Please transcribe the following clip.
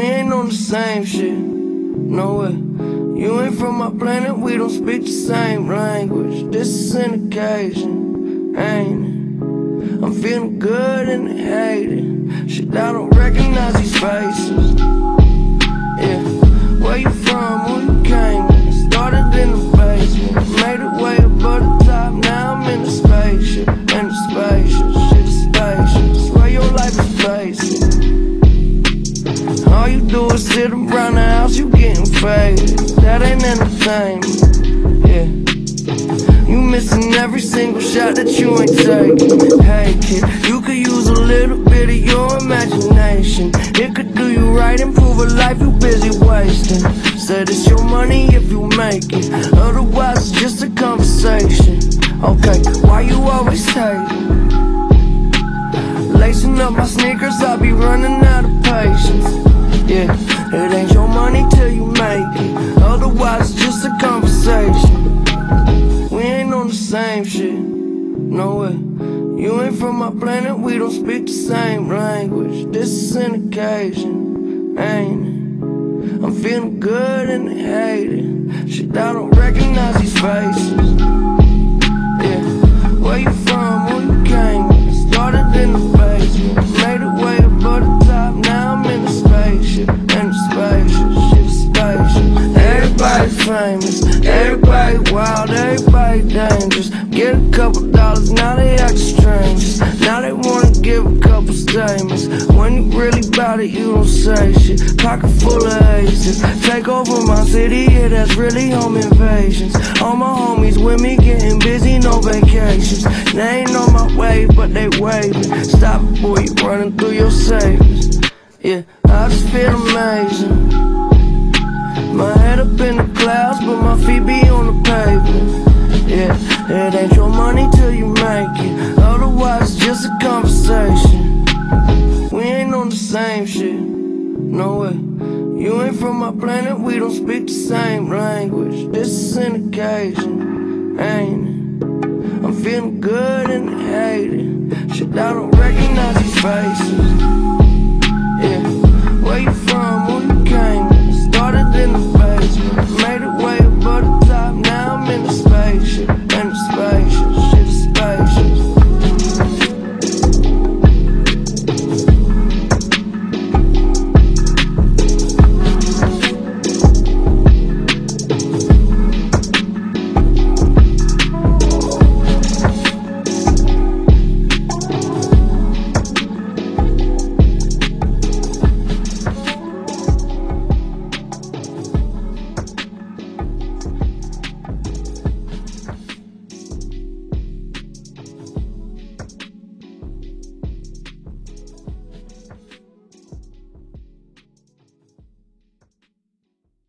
ain't on the same shit, no way. You ain't from my planet, we don't speak the same language. This is an occasion, ain't it? I'm feeling good and hating. Shit, I don't recognize these faces. Yeah, where you from, who you came with? Started in the basement, made it way above the top. Now I'm in the spaceship, in the spaceship. Shit is spacious, swear your life is basic. All you do is sit around the house, you getting faded. That ain't entertainment, yeah. You missing every single shot that you ain't taking. Hey kid, you could use a little bit of your imagination. It could do you right, improve a life you busy wasting. Said it's your money if you make it, otherwise it's just a conversation. Okay, why you always hating? Lacing up my sneakers, I'll be running out of patience. Yeah, it ain't your money till you make it, otherwise it's just a conversation. We ain't on the same shit, no way. You ain't from my planet, we don't speak the same language. This is an occasion, ain't it? I'm feeling good and hating. Shit, I don't recognize these faces. Yeah, where you from, who you came with? Started in the basement, made it way above the top. Now I'm in the spaceship, in the spaceship. Shit is spacious. Everybody famous, everybody wild, everybody dangerous. Get a couple dollars, now they act strangers. Now they wanna give a couple statements. When you really bout it, you don't say shit. Pocket full of aces, take over my city, yeah, that's really home invasions. All my homies with me getting busy, no vacations. They ain't on my way, but they waving. Stop it, boy, you running through your savings. Yeah, I just feel amazing. My head up in the clouds, but my feet be on the pavement. Yeah, it ain't your money till you make it, otherwise it's just a conversation. We ain't on the same shit, no way. You ain't from my planet, we don't speak the same language. This is an occasion, ain't it? I'm feeling good and hating. Shit, I don't recognize these faces.